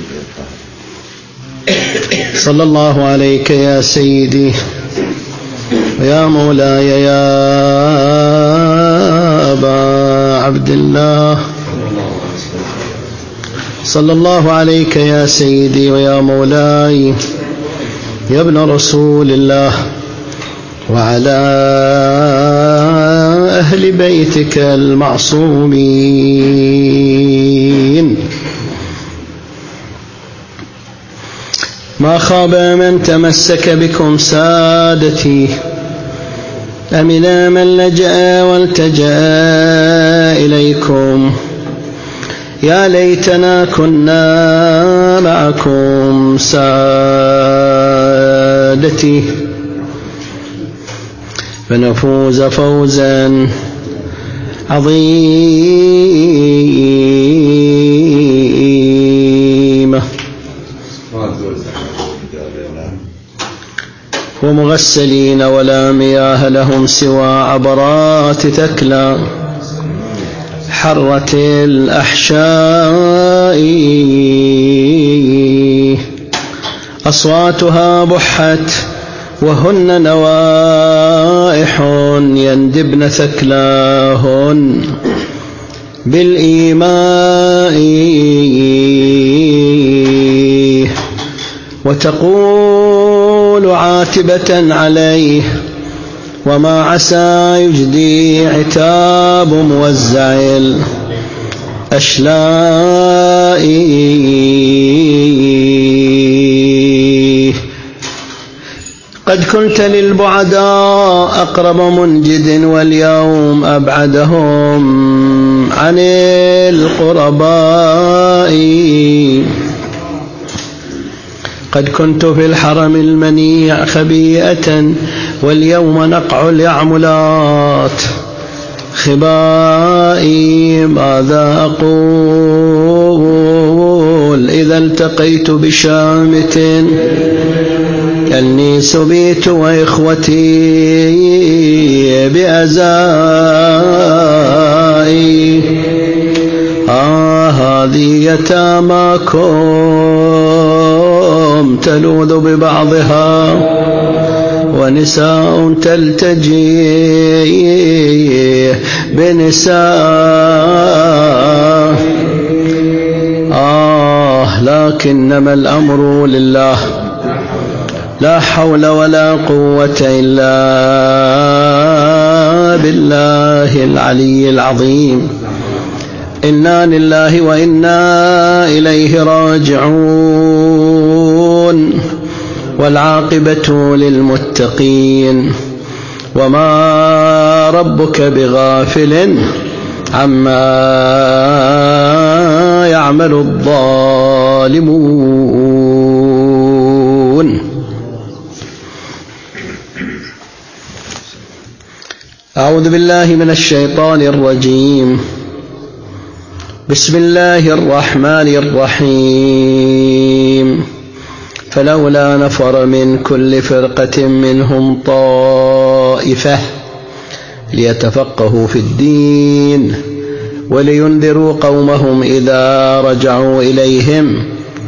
صلى الله عليك يا سيدي ويا مولاي يا أبا عبد الله. صلى الله عليك يا سيدي ويا مولاي يا ابن رسول الله وعلى أهل بيتك المعصومين. ما خاب من تمسك بكم سادتي، أمنا من لجأ والتجأ إليكم. يا ليتنا كنا معكم سادتي فنفوز فوزا عظيما. ومغسلين ولا مياه لهم سوى عبرات ثكلى حرة الأحشاء، أصواتها بحت وهن نوائح يندبن ثكلاهن بالإيماء، وتقول عاتبة عليه وما عسى يجدي عتاب موزع الأشلاء. قد كنت للبعداء أقرب منجد واليوم أبعدهم عن القرباء. قد كنت في الحرم المنيع خبيئة واليوم نقع اليعملات خبائي. ماذا أقول إذا التقيت بشامت أني سبيت وإخوتي بأزائي. هذه يتاماكم تلوذ ببعضها ونساء تلتجي بنساء. لكنما الأمر لله لا حول ولا قوة إلا بالله العلي العظيم. إنا لله وإنا إليه راجعون والعاقبة للمتقين. وما ربك بغافل عما يعمل الظالمون. أعوذ بالله من الشيطان الرجيم. بسم الله الرحمن الرحيم. فلولا نفر من كل فرقة منهم طائفة ليتفقهوا في الدين ولينذروا قومهم إذا رجعوا إليهم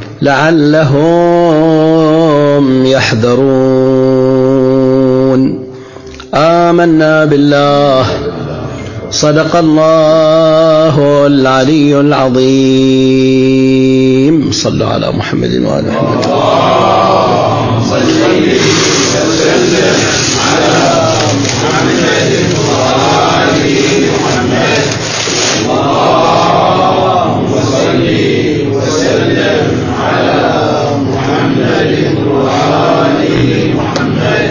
لعلهم يحذرون. آمنا بالله. صدق الله العلي العظيم. صلوا على محمد وآل محمد. اللهم صل وسلم على محمد وآل محمد. اللهم صل وسلم على محمد وآل محمد.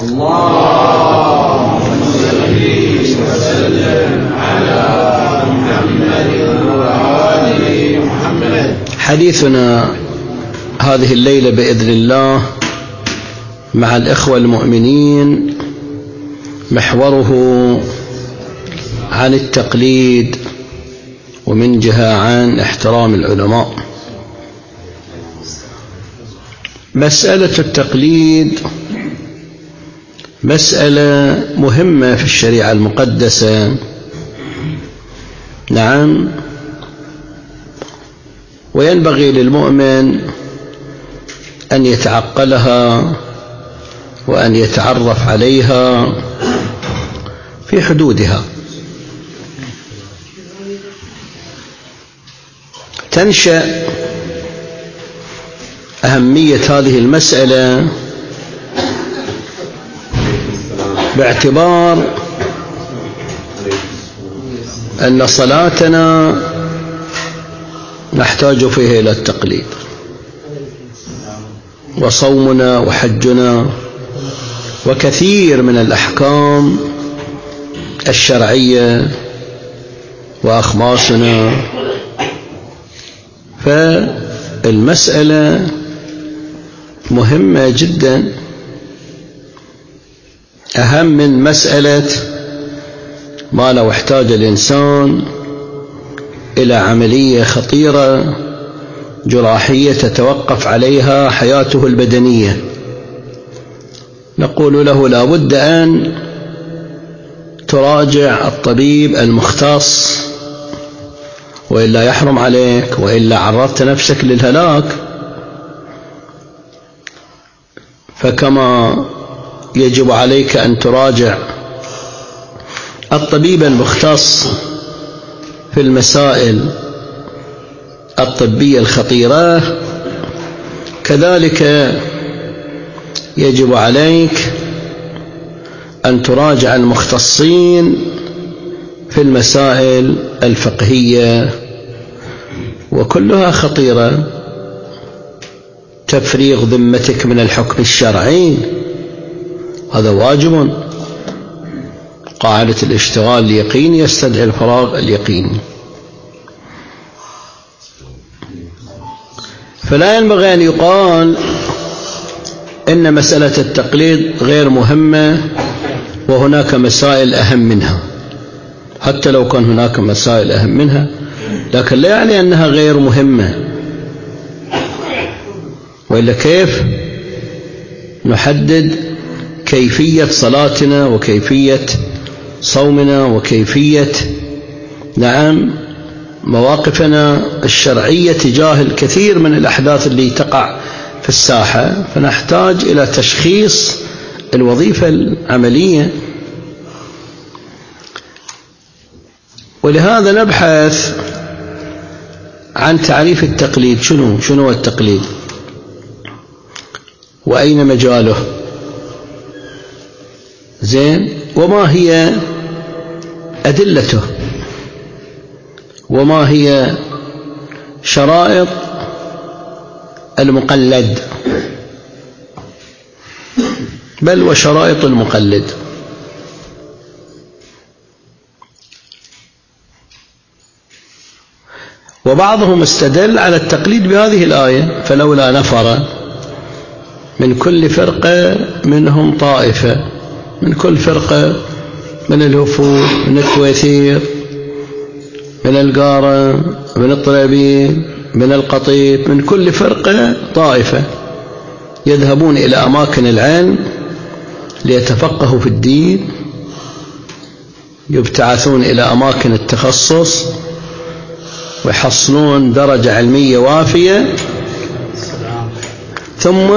اللهم صل وسلم على محمد وآل محمد. حديثنا هذه الليلة بإذن الله مع الإخوة المؤمنين محوره عن التقليد ومن جهة عن احترام العلماء. مسألة التقليد مسألة مهمة في الشريعة المقدسة. نعم، وينبغي للمؤمن أن يتعقلها وأن يتعرف عليها في حدودها. تنشأ أهمية هذه المسألة باعتبار أن صلاتنا نحتاج فيها إلى التقليد، وصومنا وحجنا وكثير من الأحكام الشرعية وأخماسنا. فالمسألة مهمة جدا، أهم من مسألة ما لو احتاج الإنسان إلى عملية خطيرة جراحية تتوقف عليها حياته البدنية، نقول له لا بد أن تراجع الطبيب المختص، وإلا يحرم عليك، وإلا عرضت نفسك للهلاك. فكما يجب عليك أن تراجع الطبيب المختص في المسائل الطبية الخطيرة، كذلك يجب عليك أن تراجع المختصين في المسائل الفقهية، وكلها خطيرة. تفريغ ذمتك من الحكم الشرعي هذا واجب، قاعدة الاشتغال اليقيني يستدعي الفراغ اليقيني. فلا ينبغي أن يقال إن مسألة التقليد غير مهمة وهناك مسائل أهم منها، حتى لو كان هناك مسائل أهم منها، لكن لا يعني أنها غير مهمة. وإلا كيف نحدد كيفية صلاتنا وكيفية صومنا وكيفية مواقفنا الشرعية تجاه الكثير من الأحداث اللي تقع في الساحة؟ فنحتاج إلى تشخيص الوظيفة العملية. ولهذا نبحث عن تعريف التقليد. شنو التقليد؟ وأين مجاله؟ زين، وما هي أدلته؟ وما هي شرائط المقلد، بل وشرائط المقلد؟ وبعضهم استدل على التقليد بهذه الآية: فلولا نفر من كل فرقة منهم طائفة، من كل فرقة، من الهفود، من التويثير، من القارة، من الطلابين، من القطيف، من كل فرقة طائفة يذهبون إلى أماكن العلم ليتفقهوا في الدين، يبتعثون إلى أماكن التخصص ويحصلون درجة علمية وافية، ثم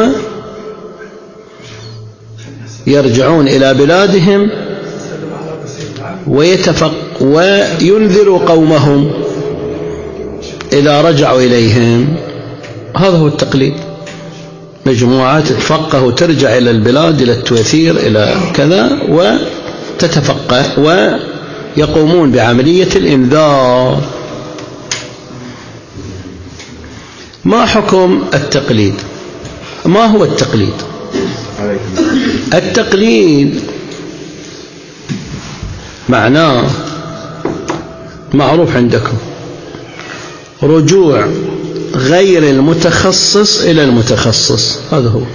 يرجعون إلى بلادهم وينذروا قومهم إذا رجعوا إليهم. هذا هو التقليد. مجموعة تتفقه وترجع إلى البلاد، إلى التوثير، إلى كذا، وتتفقه ويقومون بعملية الإنذار. ما حكم التقليد؟ ما هو التقليد؟ التقليد معناه معروف عندكم: رجوع غير المتخصص إلى المتخصص. هذا هو.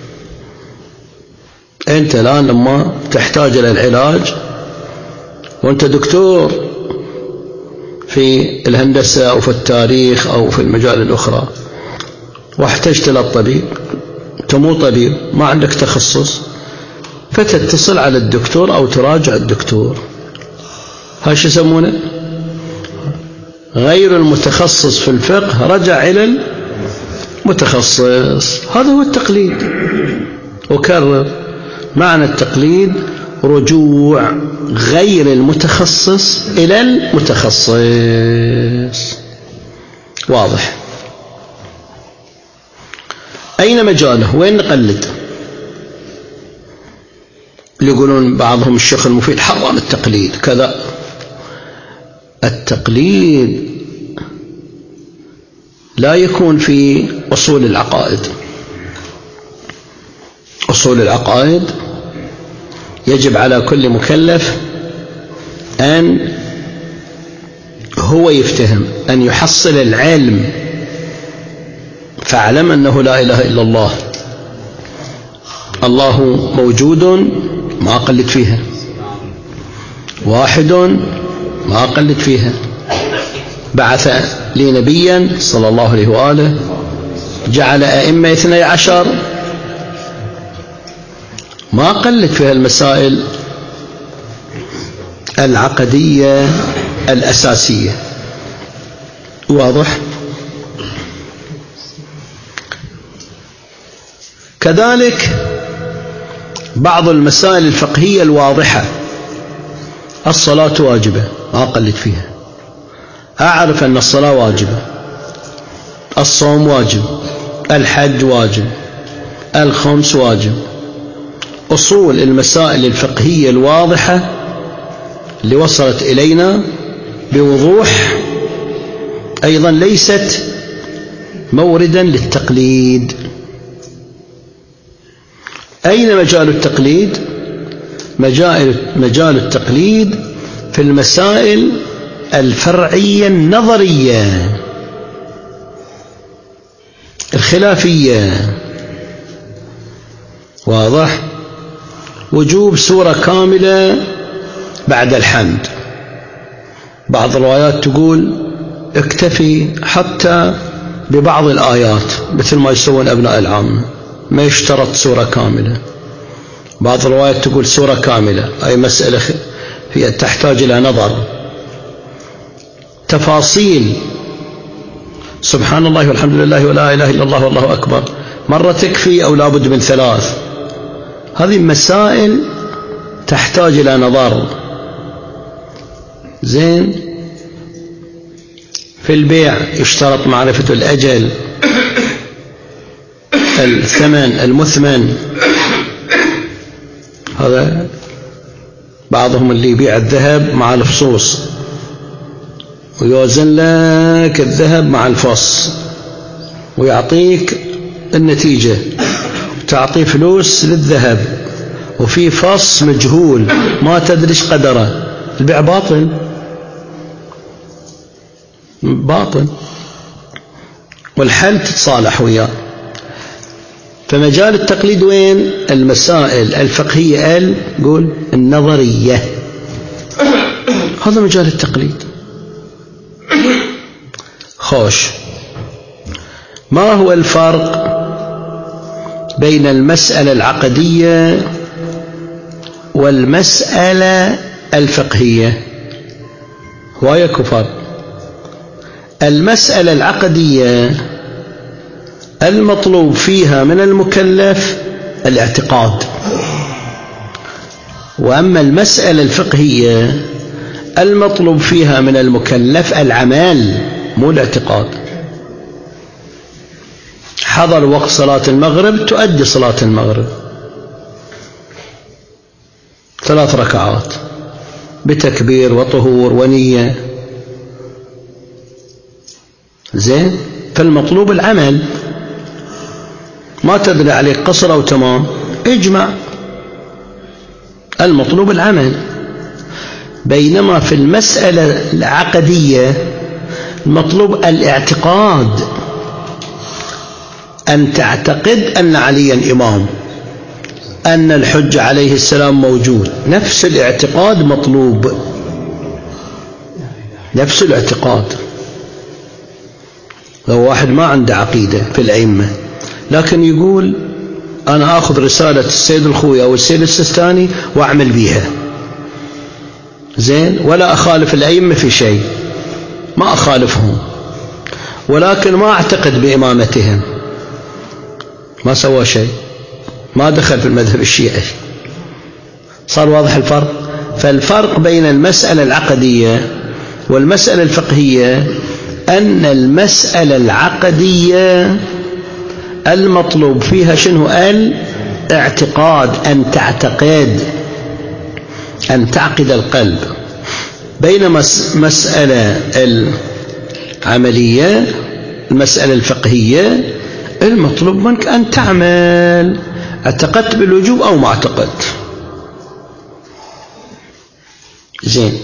أنت الآن لما تحتاج إلى العلاج وأنت دكتور في الهندسة أو في التاريخ أو في المجال الأخرى واحتجت إلى الطبيب، أنت مو طبيب، ما عندك تخصص، فتتصل على الدكتور أو تراجع الدكتور. هاي شو يسمونه؟ غير المتخصص في الفقه رجع إلى المتخصص. هذا هو التقليد. أكرر، معنى التقليد رجوع غير المتخصص إلى المتخصص. واضح؟ أين مجاله؟ وين نقلد؟ اللي يقولون بعضهم الشيخ المفيد حرم التقليد كذا. التقليد لا يكون في أصول العقائد. أصول العقائد يجب على كل مكلف أن هو يفتهم، أن يحصل العلم، فاعلم أنه لا إله إلا الله، الله موجود ما أقلد فيها، واحد ما أقلد فيها، بعث لي نبيا صلى الله عليه وآله، جعل أئمة 12 ما أقلد فيها المسائل العقدية الأساسية. واضح؟ كذلك بعض المسائل الفقهية الواضحة، الصلاة واجبة ما أقلد فيها، أعرف أن الصلاة واجبة، الصوم واجب، الحج واجب، الخمس واجب. أصول المسائل الفقهية الواضحة اللي وصلت إلينا بوضوح أيضا ليست موردا للتقليد. أين مجال التقليد؟ مجال التقليد في المسائل الفرعية النظرية الخلافية. واضح؟ وجوب سورة كاملة بعد الحمد، بعض الروايات تقول اكتفي حتى ببعض الآيات مثل ما يسوون أبناء العامة، ما يشترط سورة كاملة. بعض الروايات تقول سورة كاملة، أي مسألة هي تحتاج إلى نظر، تفاصيل سبحان الله والحمد لله ولا إله إلا الله والله أكبر مرة تكفي أو لابد من 3. هذه مسائل تحتاج إلى نظر. زين؟ في البيع يشترط معرفة الأجل، الثمن، المثمن. هذا بعضهم اللي يبيع الذهب مع الفصوص ويوزن لك الذهب مع الفص ويعطيك النتيجة، تعطيه فلوس للذهب وفي فص مجهول ما تدريش قدره، البيع باطل باطل، والحل تتصالح وياه. فمجال التقليد وين؟ المسائل الفقهية قول النظرية، هذا مجال التقليد. خوش، ما هو الفرق بين المسألة العقدية والمسألة الفقهية؟ وياك فرق. المسألة العقدية المطلوب فيها من المكلف الاعتقاد، وأما المسألة الفقهية المطلوب فيها من المكلف العمل مو الاعتقاد. حضر وقت صلاة المغرب تؤدي صلاة المغرب 3 ركعات بتكبير وطهور ونية. زين؟ فالمطلوب العمل، ما تدري عليك قصر أو تمام اجمع، المطلوب العمل. بينما في المسألة العقدية المطلوب الاعتقاد، أن تعتقد أن عليا إمام، أن الحج عليه السلام موجود، نفس الاعتقاد مطلوب، نفس الاعتقاد. لو واحد ما عنده عقيدة في الأئمة لكن يقول أنا أخذ رسالة السيد الخوي أو السيد السستاني وأعمل بيها، زين، ولا أخالف الأئمة في شيء، ما أخالفهم، ولكن ما أعتقد بإمامتهم، ما سوى شيء، ما دخل في المذهب الشيعي. صار واضح الفرق؟ فالفرق بين المسألة العقدية والمسألة الفقهية أن المسألة العقدية المطلوب فيها شنو؟ الاعتقاد، أن تعتقد، أن تعقد القلب. بينما مسألة العملية، المسألة الفقهية، المطلوب منك أن تعمل، اعتقدت بالوجوب أو ما اعتقدت. زين،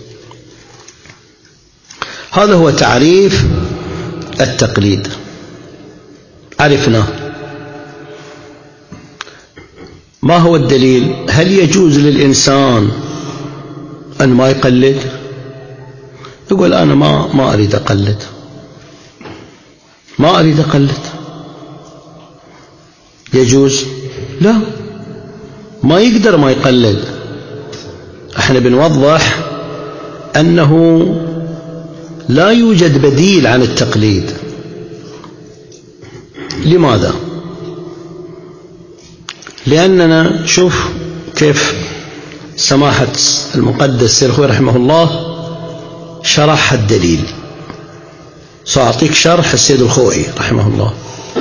هذا هو تعريف التقليد، عرفناه. ما هو الدليل؟ هل يجوز للإنسان أن ما يقلد؟ يقول أنا ما أريد أقلد، ما أريد أقلد، يجوز؟ لا، ما يقدر ما يقلد. احنا بنوضح أنه لا يوجد بديل عن التقليد. لماذا؟ لأننا شوف كيف سماحة المقدس سيد الخوئي رحمه الله شرح الدليل. سأعطيك شرح السيد الخوئي رحمه الله.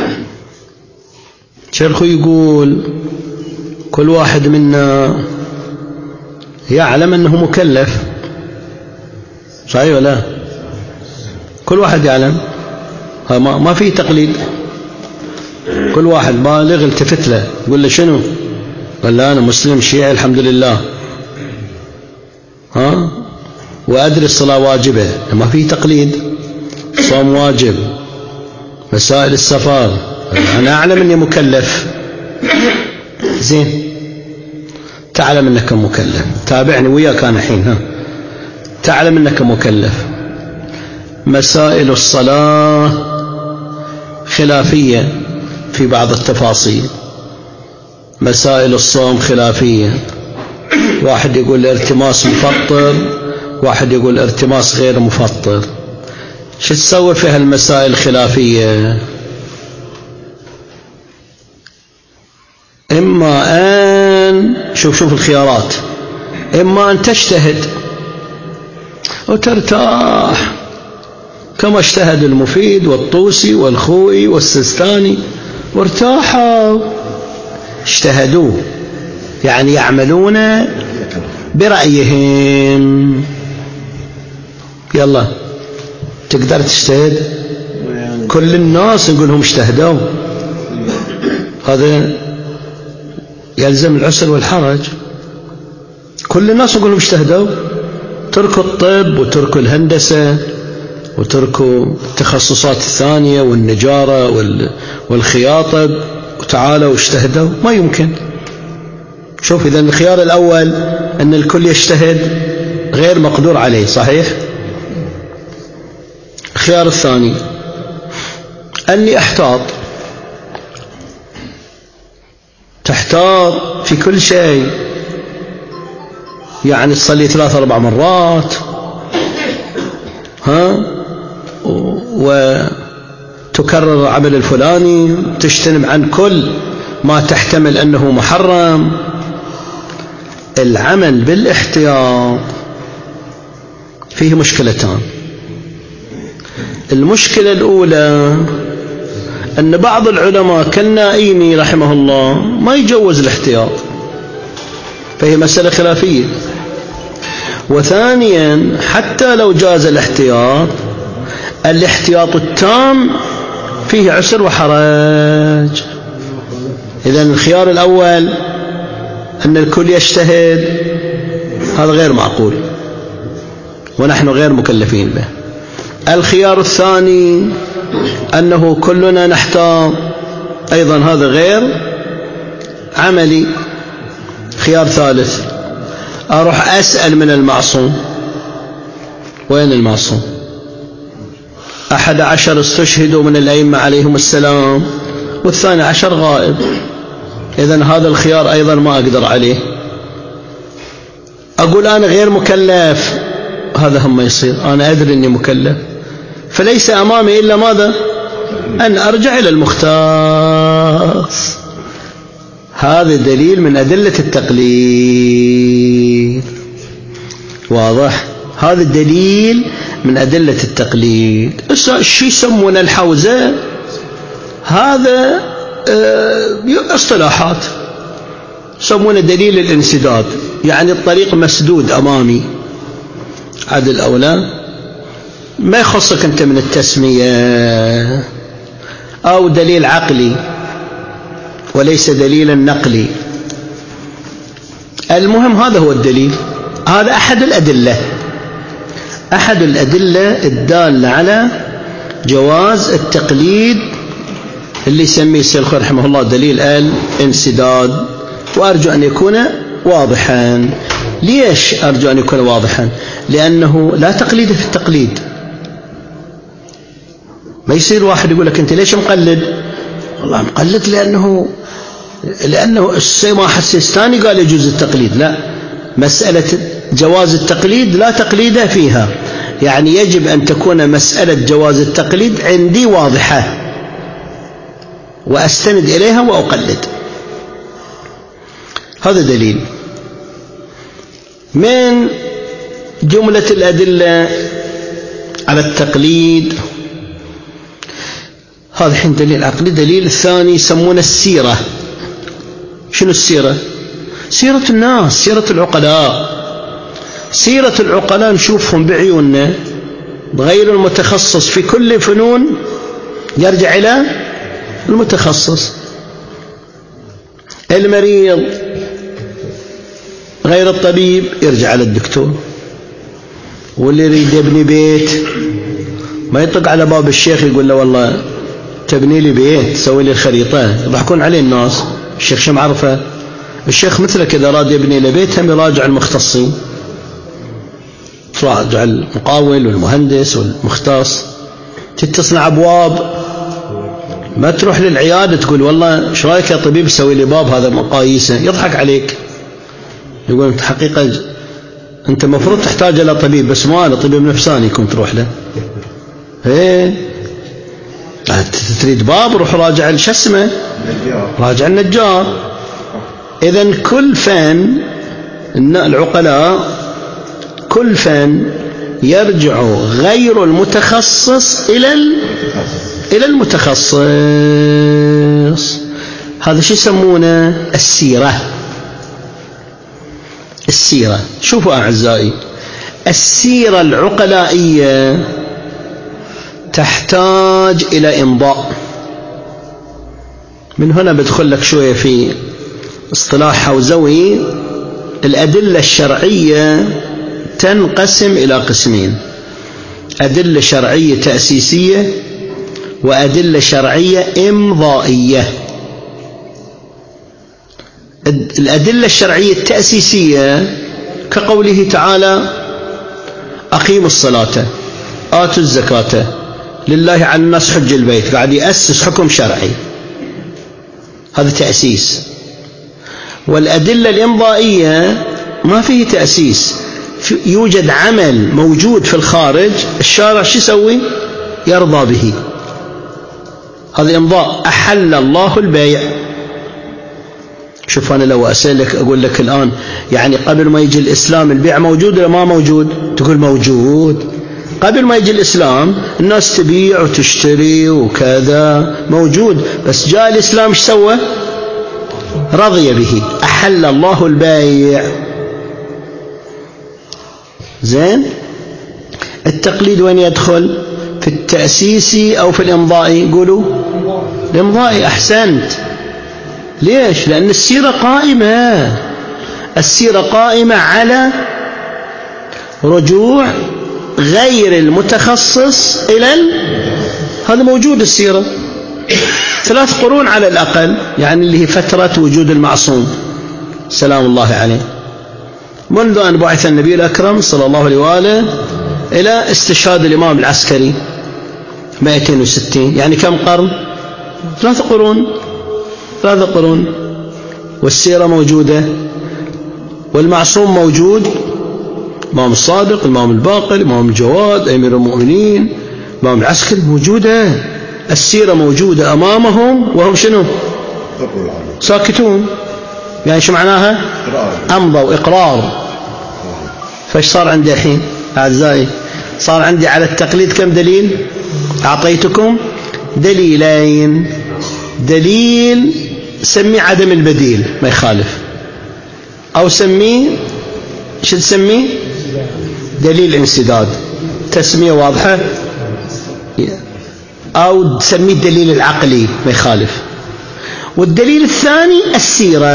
سيد الخوئي يقول كل واحد منا يعلم أنه مكلف، صحيح ولا؟ كل واحد يعلم، ما فيه تقليد. كل واحد بالغ التفت له يقول له شنو؟ قال له أنا مسلم شيعي الحمد لله، وأدري الصلاة واجبة، ما فيه تقليد. صوم واجب، مسائل السفر، أنا أعلم أني مكلف. زين، تعلم أنك مكلف، تابعني وياك أنا الحين، تعلم أنك مكلف. مسائل الصلاة خلافية في بعض التفاصيل، مسائل الصوم خلافية، واحد يقول الارتماس مفطر، واحد يقول الارتماس غير مفطر. شو تسوي في هالمسائل الخلافية؟ إما أن شوف الخيارات، إما أن تجتهد وترتاح كما اجتهد المفيد والطوسي والخوئي والسستاني، وارتاحوا، اجتهدوا، يعني يعملون برأيهم. يلا تقدر تجتهد؟ كل الناس نقولهم اجتهدوا، هذا يلزم العسر والحرج. كل الناس نقولهم اجتهدوا، تركوا الطب وتركوا الهندسة وتركوا التخصصات الثانية والنجارة والخياطة وتعالوا واجتهدوا، ما يمكن. شوف، إذا الخيار الأول أن الكل يجتهد غير مقدور عليه، صحيح؟ الخيار الثاني أني أحتاط، تحتاط في كل شيء، يعني تصلي 3-4 مرات، وتكرر العمل الفلاني، تجتنب عن كل ما تحتمل أنه محرم. العمل بالاحتياط فيه مشكلتان. المشكلة الأولى أن بعض العلماء كالنائيني رحمه الله ما يجوز الاحتياط، فهي مسألة خلافية. وثانيا حتى لو جاز الاحتياط التام فيه عسر وحرج. إذن الخيار الأول أن الكل يجتهد، هذا غير معقول ونحن غير مكلفين به. الخيار الثاني أنه كلنا نحتاط، أيضا هذا غير عملي. خيار ثالث، أروح أسأل من المعصوم، وين المعصوم؟ 11 استشهدوا من الأئمة عليهم السلام، وال12 غائب. إذن هذا الخيار أيضا ما أقدر عليه. أقول أنا غير مكلف، هذا هم يصير، أنا أدري أني مكلف، فليس أمامي إلا ماذا؟ أن أرجع إلى المختص. هذا دليل من أدلة التقليد. واضح؟ هذا الدليل من أدلة التقليد. شو يسمون الحوزة؟ هذا اصطلاحات، يسمونه دليل الانسداد، يعني الطريق مسدود أمامي. عدل أولى ما يخصك أنت من التسمية، أو دليل عقلي وليس دليلا نقلي. المهم هذا هو الدليل، هذا أحد الأدلة الدالة على جواز التقليد، اللي يسميه الشيخ رحمه الله دليل الانسداد. وأرجو أن يكون واضحا. ليش أرجو أن يكون واضحا؟ لأنه لا تقليد في التقليد. ما يصير واحد يقول لك أنت ليش مقلد؟ والله مقلد لأنه السماحة السيستاني قال يجوز التقليد. لا، مسألة جواز التقليد لا تقليد فيها، يعني يجب أن تكون مسألة جواز التقليد عندي واضحة وأستند إليها وأقلد. هذا دليل من جملة الأدلة على التقليد. هذا حين دليل عقلي. دليل الثاني يسمونه السيرة. شنو السيرة؟ سيرة الناس، سيرة العقلاء. سيرة العقلاء نشوفهم بعيوننا، غير المتخصص في كل فنون يرجع إلى المتخصص. المريض غير الطبيب يرجع على الدكتور. واللي يريد يبني بيت ما يطق على باب الشيخ يقول له والله تبني لي بيت، سوي لي الخريطة. يضحكون عليه الناس، الشيخ شو معرفه؟ الشيخ مثلك إذا أراد يبني له بيت هم يراجع المختصين، يراجع المقاول والمهندس والمختص. تصنع أبواب، ما تروح للعيادة تقول والله شو رايك يا طبيب سوي لي باب هذا مقاييسه، يضحك عليك. يقول انت حقيقة انت مفروض تحتاج الى طبيب، بس ما أنا طبيب نفساني يكون تروح له. تريد باب روح راجع شو اسمه، راجع النجار. اذن كل فن العقلاء كل فن يرجع غير المتخصص إلى المتخصص. هذا شو يسمونه؟ السيرة. شوفوا أعزائي، السيرة العقلائية تحتاج إلى إمضاء. من هنا بدخل لك شوية في اصطلاح حوزوي. الأدلة الشرعية تنقسم إلى قسمين: أدلة شرعية تأسيسية وأدلة شرعية إمضائية. الأدلة الشرعية التأسيسية كقوله تعالى أقيموا الصلاة آتوا الزكاة لله على الناس حج البيت، قاعد يأسس حكم شرعي، هذا تأسيس. والأدلة الإمضائية ما فيه تأسيس، يوجد عمل موجود في الخارج، الشارع شو يسوي؟ يرضى به. هذا إمضاء. أحل الله البيع. شوف أنا لو أسألك أقول لك الآن يعني قبل ما يجي الإسلام البيع موجود ولا ما موجود؟ تقول موجود. قبل ما يجي الإسلام الناس تبيع وتشتري وكذا موجود، بس جاء الإسلام ايش سوى؟ رضي به. أحل الله البيع. زين. التقليد وين يدخل؟ في التأسيسي أو في الإمضائي؟ قولوا الإمضائي. أحسنت. ليش؟ لأن السيرة قائمة على رجوع غير المتخصص إلى هذا موجود. السيرة 3 قرون على الأقل، يعني اللي هي فترة وجود المعصوم سلام الله عليه، منذ أن بعث النبي الأكرم صلى الله عليه وآله إلى استشهاد الإمام العسكري 260، يعني كم قرن؟ 3 قرون. والسيرة موجودة والمعصوم موجود الإمام الصادق، الإمام الباقر، الإمام الجواد، أمير المؤمنين، الإمام العسكري، موجودة، السيرة موجودة أمامهم وهم شنو؟ ساكتون. يعني شو معناها؟ أمضوا إقرار. فايش صار عندي الحين أعزائي؟ صار عندي على التقليد كم دليل؟ أعطيتكم دليلين. دليل سميه عدم البديل ما يخالف، أو سميه شو تسميه؟ دليل انسداد، تسمية واضحة، أو تسميه الدليل العقلي ما يخالف. والدليل الثاني السيرة.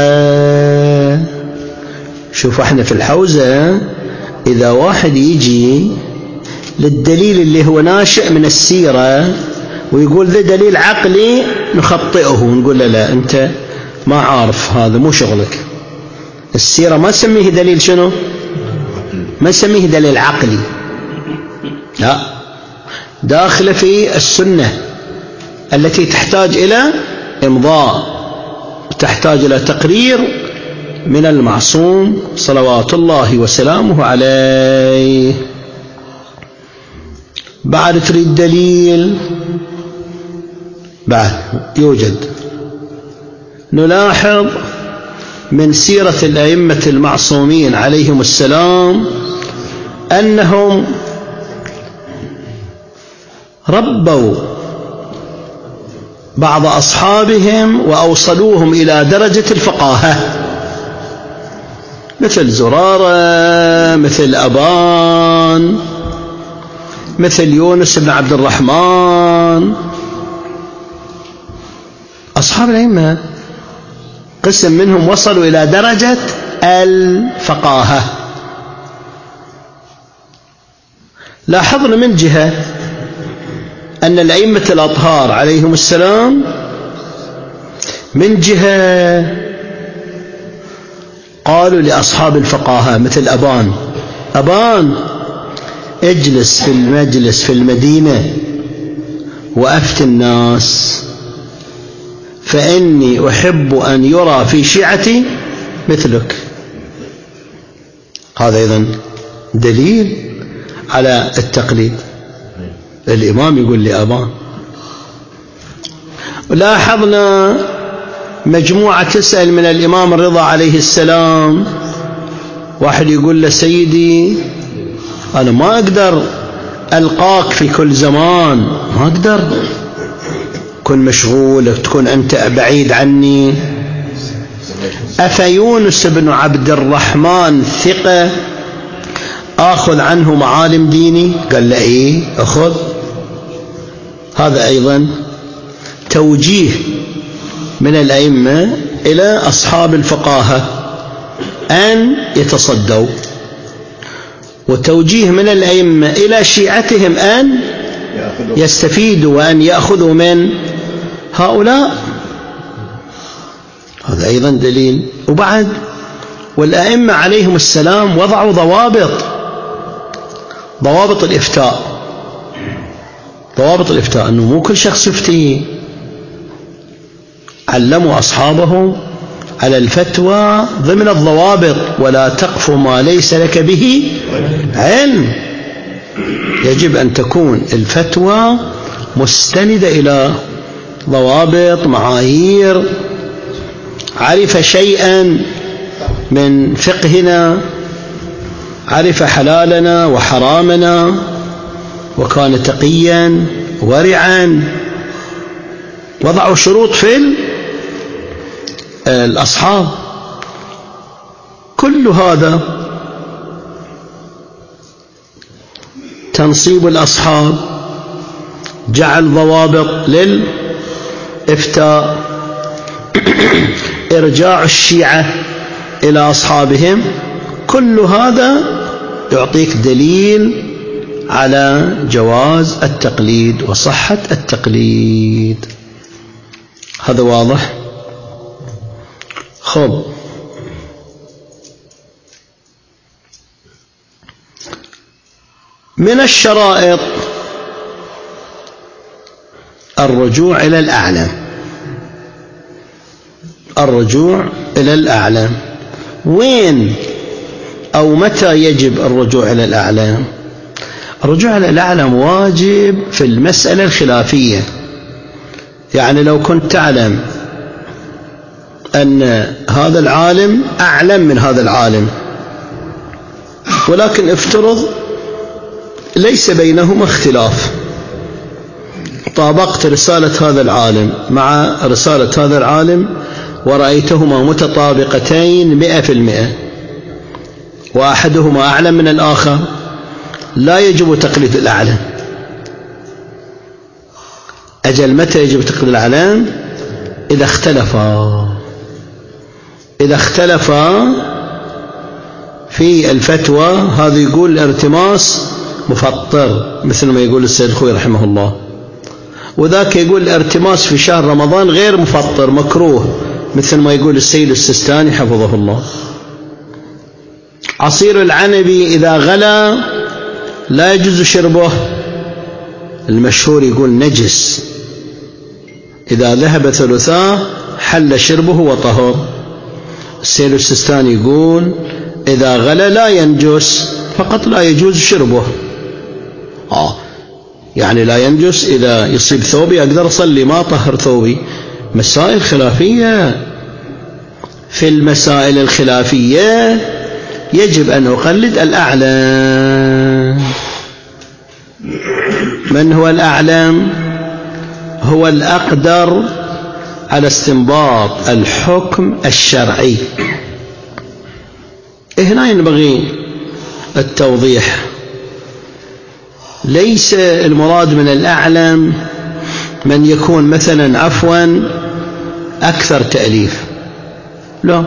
شوف احنا في الحوزة إذا واحد يجي للدليل اللي هو ناشئ من السيرة ويقول ذا دليل عقلي نخطئه ونقول له لا أنت ما عارف، هذا مو شغلك. السيرة ما تسميه دليل شنو؟ ما تسميه دليل عقلي، لا، داخل في السنة التي تحتاج إلى إمضاء، تحتاج إلى تقرير من المعصوم صلوات الله وسلامه عليه. بعد تريد دليل؟ بعد يوجد. نلاحظ من سيرة الأئمة المعصومين عليهم السلام أنهم ربوا بعض أصحابهم وأوصلوهم إلى درجة الفقاهة، مثل زرارة، مثل أبان، مثل يونس بن عبد الرحمن. أصحاب الأئمة قسم منهم وصلوا إلى درجة الفقاهة. لاحظنا من جهة أن الأئمة الأطهار عليهم السلام من جهة قالوا لأصحاب الفقاهة مثل أبان اجلس في المجلس في المدينة وأفت الناس، فإني أحب أن يرى في شيعتي مثلك. هذا أيضا دليل على التقليد. الإمام يقول لأبان. لاحظنا مجموعة تسأل من الإمام الرضا عليه السلام، واحد يقول له سيدي أنا ما أقدر ألقاك في كل زمان، ما أقدر، كن مشغول، تكون أنت بعيد عني. أفيونس بن عبد الرحمن ثقة آخذ عنه معالم ديني؟ قال له إيه أخذ. هذا أيضا توجيه من الأئمة إلى أصحاب الفقاهة أن يتصدوا، وتوجيه من الأئمة إلى شيعتهم أن يستفيدوا وأن يأخذوا من هؤلاء. هذا أيضا دليل. وبعد والأئمة عليهم السلام وضعوا ضوابط الإفتاء. ضوابط الإفتاء أنه مو كل شخص يفتي، علموا أصحابهم على الفتوى ضمن الضوابط. ولا تقف ما ليس لك به علم. يجب أن تكون الفتوى مستندة إلى ضوابط، معايير. عرف شيئا من فقهنا، عرف حلالنا وحرامنا، وكان تقيا ورعا. وضعوا شروط في الأصحاب. كل هذا تنصيب الأصحاب، جعل ضوابط للإفتاء، إرجاع الشيعة إلى أصحابهم. كل هذا يعطيك دليل على جواز التقليد وصحة التقليد. هذا واضح؟ خب، من الشرائط الرجوع إلى الأعلم. الرجوع إلى الأعلم. وين أو متى يجب الرجوع إلى الأعلام؟ الرجوع إلى الأعلام واجب في المسألة الخلافية. يعني لو كنت تعلم أن هذا العالم أعلم من هذا العالم، ولكن افترض ليس بينهما اختلاف، طابقت رسالة هذا العالم مع رسالة هذا العالم ورأيتهما متطابقتين 100%، وأحدهما أعلم من الآخر، لا يجب تقليد الأعلم. أجل متى يجب تقليد الأعلم؟ إذا اختلفا في الفتوى. هذا يقول الارتماس مفطر مثل ما يقول السيد الخوي رحمه الله، وذاك يقول الارتماس في شهر رمضان غير مفطر مكروه مثل ما يقول السيد السيستاني حفظه الله. عصير العنبي إذا غلى لا يجوز شربه، المشهور يقول نجس، إذا ذهب ثلثاه حل شربه وطهر. السيد السيستاني يقول إذا غلى لا ينجس، فقط لا يجوز شربه. يعني لا ينجس إذا يصيب ثوبي أقدر أصلي ما طهر ثوبي. مسائل خلافية. في المسائل الخلافية يجب أن أقلد الأعلم. من هو الأعلم؟ هو الأقدر على استنباط الحكم الشرعي. هنا ينبغي التوضيح، ليس المراد من الأعلم من يكون مثلا عفوا أكثر تأليف، لا.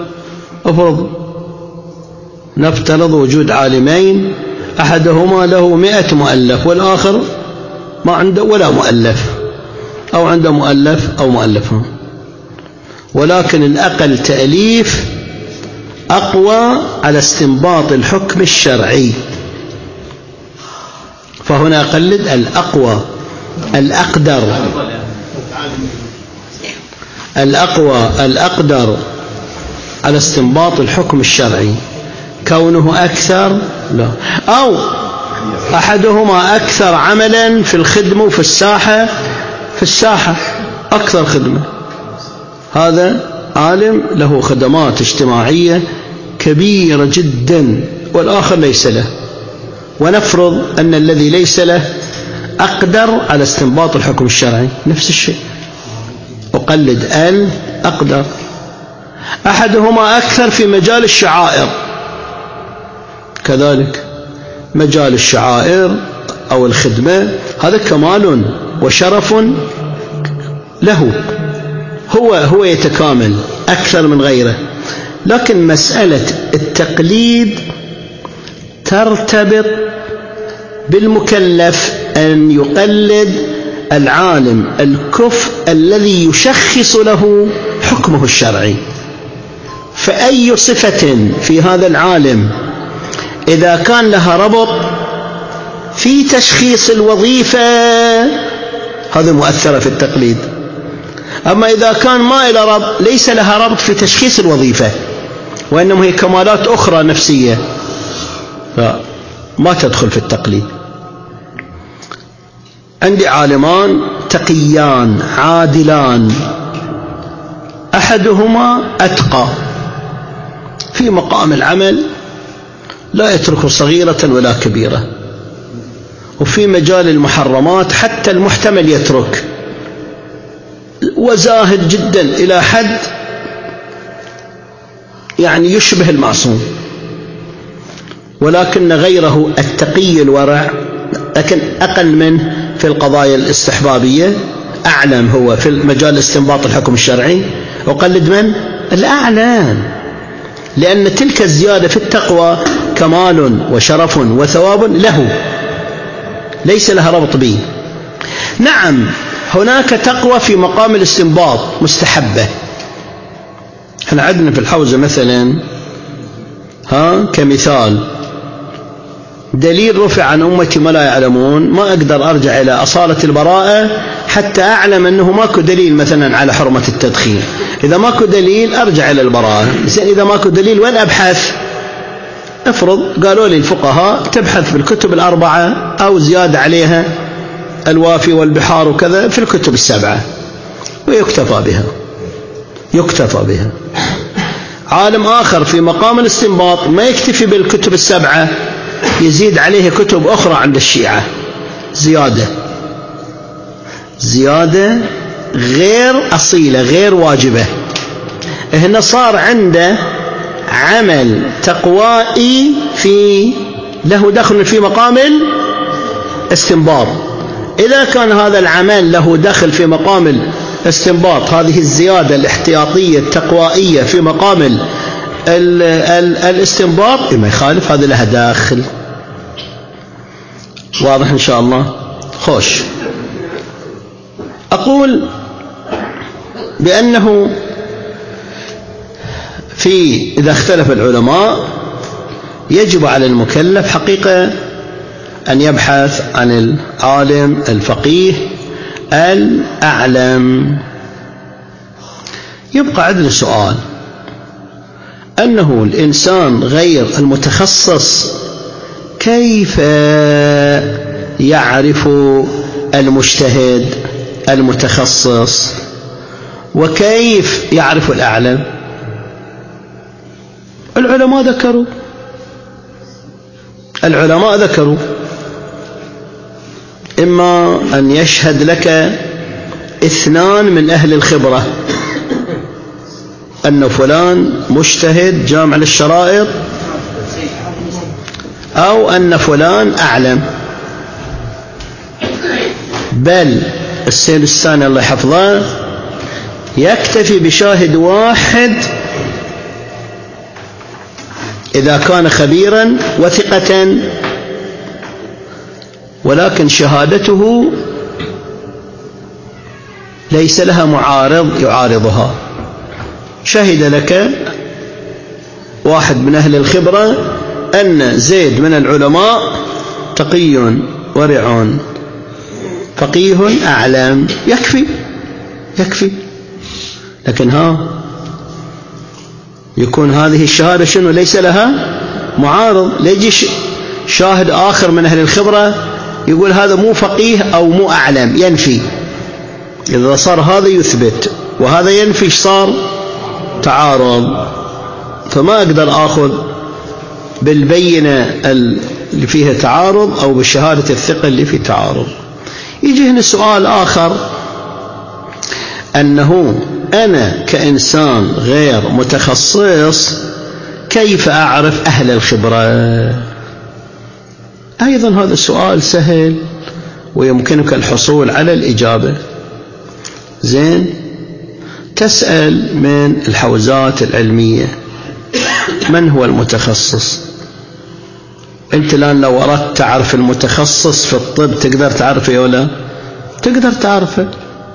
نفترض وجود عالمين أحدهما له 100 مؤلف والآخر ما عنده ولا مؤلف، أو عنده مؤلف أو مؤلفان، ولكن الأقل تأليف أقوى على استنباط الحكم الشرعي، فهنا أقلد الأقوى الأقدر على استنباط الحكم الشرعي. كونه أكثر لا، أو أحدهما أكثر عملا في الخدمة وفي الساحة أكثر خدمة، هذا عالم له خدمات اجتماعية كبيرة جدا والآخر ليس له، ونفرض أن الذي ليس له أقدر على استنباط الحكم الشرعي، نفس الشيء أقلد الأقدر. أحدهما أكثر في مجال الشعائر، كذلك مجال الشعائر أو الخدمة هذا كمال وشرف له، هو يتكامل أكثر من غيره. لكن مسألة التقليد ترتبط بالمكلف أن يقلد العالم الكفء الذي يشخص له حكمه الشرعي. فأي صفة في هذا العالم إذا كان لها ربط في تشخيص الوظيفة هذا مؤثرة في التقليد. أما إذا كان ما إلى ربط، ليس لها ربط في تشخيص الوظيفة وإنما هي كمالات أخرى نفسية، فما تدخل في التقليد. عندي عالمان تقيان عادلان، أحدهما أتقى في مقام العمل لا يترك صغيرة ولا كبيرة، وفي مجال المحرمات حتى المحتمل يترك، وزاهد جدا إلى حد يعني يشبه المعصوم. ولكن غيره التقي الورع لكن أقل منه في القضايا الاستحبابية، أعلم هو في مجال استنباط الحكم الشرعي، وقلد من؟ الأعلم، لأن تلك الزيادة في التقوى كمال وشرف وثواب له، ليس لها ربط به. نعم هناك تقوى في مقام الاستنباط مستحبة. احنا عندنا في الحوزة مثلا كمثال دليل رفع عن أمتي ما لا يعلمون، ما أقدر أرجع إلى أصالة البراءة حتى أعلم أنه ماكو دليل مثلا على حرمة التدخين. إذا ماكو دليل أرجع إلى البراءة. إذا ماكو دليل وين أبحث؟ افرض قالوا لي الفقهاء تبحث في الكتب الأربعة أو زيادة عليها الوافي والبحار وكذا في الكتب السبعة ويكتفى بها. عالم آخر في مقام الاستنباط ما يكتفي بالكتب السبعة، يزيد عليه كتب أخرى عند الشيعة زيادة غير أصيلة غير واجبة. هنا صار عنده عمل تقوائي له دخل في مقام الاستنباط. إذا كان هذا العمل له دخل في مقام الاستنباط، هذه الزيادة الاحتياطية التقوائية في مقام الاستنباط ما يخالف، هذا لها داخل. واضح إن شاء الله؟ خوش. أقول بأنه إذا اختلف العلماء يجب على المكلف حقيقة أن يبحث عن العالم الفقيه الأعلم. يبقى عندنا سؤال، أنه الإنسان غير المتخصص كيف يعرف المجتهد المتخصص وكيف يعرف الأعلم؟ العلماء ذكروا إما أن يشهد لك 2 من أهل الخبرة أن فلان مجتهد جامع للشرائط، أو أن فلان أعلم. بل السيد الثاني الله يحفظه يكتفي بشاهد واحد إذا كان خبيرا وثقة، ولكن شهادته ليس لها معارض يعارضها. شهد لك واحد من أهل الخبرة أن زيد من العلماء تقي ورع فقيه أعلم، يكفي. لكن يكون هذه الشهادة شنو؟ ليس لها معارض. ليجي شاهد آخر من أهل الخبرة يقول هذا مو فقيه أو مو أعلم، ينفي. إذا صار هذا يثبت وهذا ينفي، صار تعارض. فما أقدر أخذ بالبينة اللي فيها تعارض أو بالشهادة الثقة اللي فيه تعارض. يجي هنا سؤال آخر، أنه أنا كإنسان غير متخصص كيف أعرف أهل الخبرة؟ أيضا هذا السؤال سهل ويمكنك الحصول على الإجابة. زين، تسأل من الحوزات العلمية من هو المتخصص. أنت الآن لو أردت تعرف المتخصص في الطب تقدر تعرفه ولا تقدر تعرفه؟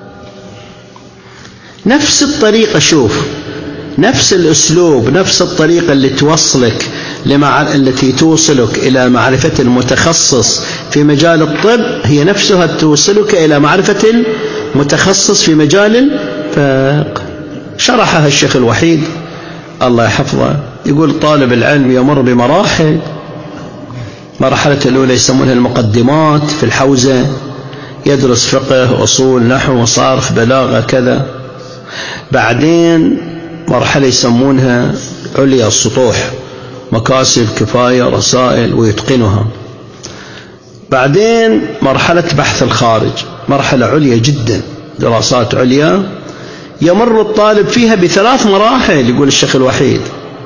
نفس الطريقة، شوف، نفس الأسلوب، نفس الطريقة اللي توصلك التي توصلك إلى معرفة المتخصص في مجال الطب هي نفسها توصلك إلى معرفة المتخصص في مجال الفقه. شرحها الشيخ الوحيد الله يحفظه، يقول طالب العلم يمر بمراحل. مرحلة الأولى يسمونها المقدمات في الحوزة، يدرس فقه، أصول، نحو، صرف، بلاغة، كذا. بعدين مرحلة يسمونها عليا السطوح، مكاسب، كفاية، رسائل، ويتقنها. بعدين مرحلة بحث الخارج، مرحلة عليا جدا، دراسات عليا يمر الطالب فيها ب3 مراحل. يقول الشيخ الوحيد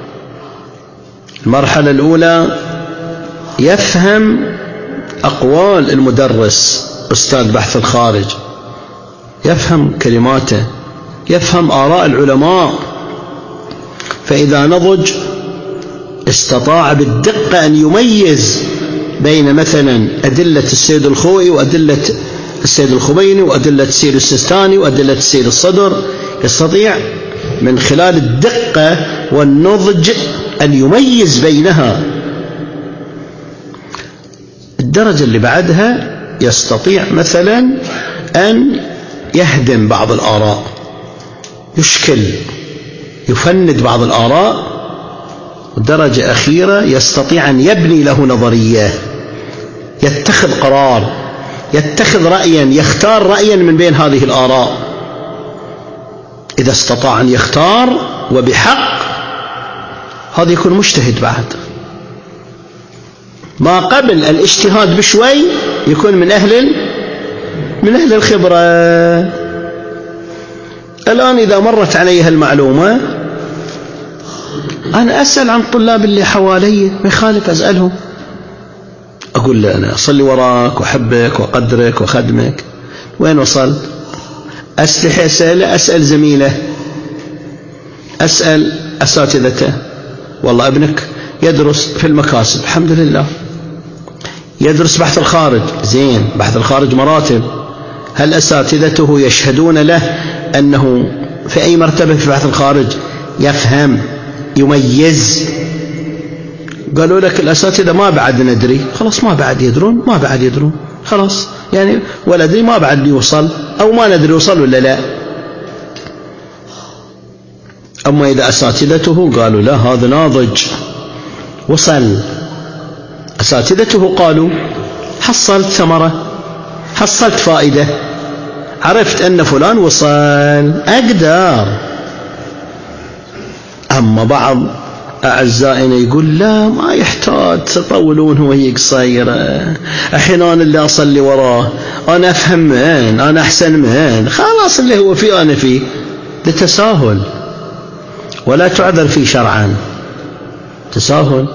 المرحلة الأولى يفهم أقوال المدرس أستاذ بحث الخارج، يفهم كلماته، يفهم آراء العلماء، فإذا نضج استطاع بالدقة أن يميز بين مثلا أدلة السيد الخوئي وأدلة السيد الخميني وأدلة السيد السيستاني وأدلة السيد الصدر. يستطيع من خلال الدقة والنضج أن يميز بينها. الدرجة اللي بعدها يستطيع مثلا أن يهدم بعض الآراء، يشكل، يفند بعض الآراء ودرجة أخيرة يستطيع أن يبني له نظرية، يتخذ قرار، يتخذ رأيا، يختار رأيا من بين هذه الآراء. إذا استطاع أن يختار وبحق هذا يكون مجتهد بعد. ما قبل الاجتهاد بشوي يكون من أهل الخبرة. الآن إذا مرت علي المعلومة أنا أسأل عن الطلاب اللي حوالي، ما يخالف أسألهم، أقول له أنا أصلي وراك وأحبك وأقدرك وأخدمك، وين وصلت؟ أسلحة أسأله، أسأل زميله، أسأل أساتذته. والله ابنك يدرس في المكاسب، الحمد لله، يدرس بحث الخارج، زين، بحث الخارج مراتب، هل أساتذته يشهدون له أنه في أي مرتبة في بحث الخارج؟ يفهم، يميز. قالوا لك الأساتذة ما بعد ندري، خلاص ما بعد يدرون خلاص، يعني ولا أدري ما بعد يوصل، أو ما ندري يوصل ولا لا. أما إذا أساتذته قالوا لا هذا ناضج وصل، أساتذته قالوا حصلت ثمرة، حصلت فائدة، عرفت أن فلان وصل، أقدر. أما بعض أعزائنا يقول لا ما يحتاج تطولون، هي قصيرة، أحيانا اللي أصلي وراه أنا أفهم من، أنا أحسن من، خلاص اللي هو فيه أنا فيه. لتساهل ولا تعذر فيه شرعا، تساهل.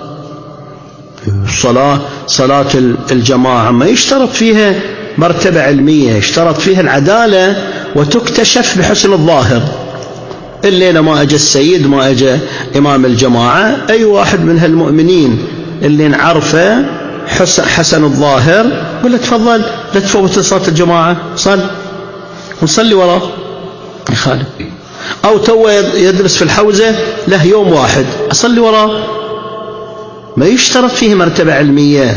صلاة الجماعة ما يشترط فيها مرتبة علمية، يشترط فيها العدالة، وتكتشف بحسن الظاهر. الليلة ما أجى السيد، ما أجى إمام الجماعة، أي واحد من هالمؤمنين اللي نعرفه حسن الظاهر قل له تفضل لا تفوت صلاة الجماعة، صل ونصلي وراه، يخالف. أو تو يدرس في الحوزة له يوم واحد، أصلي وراه، ما يشترط فيه مرتبة علمية.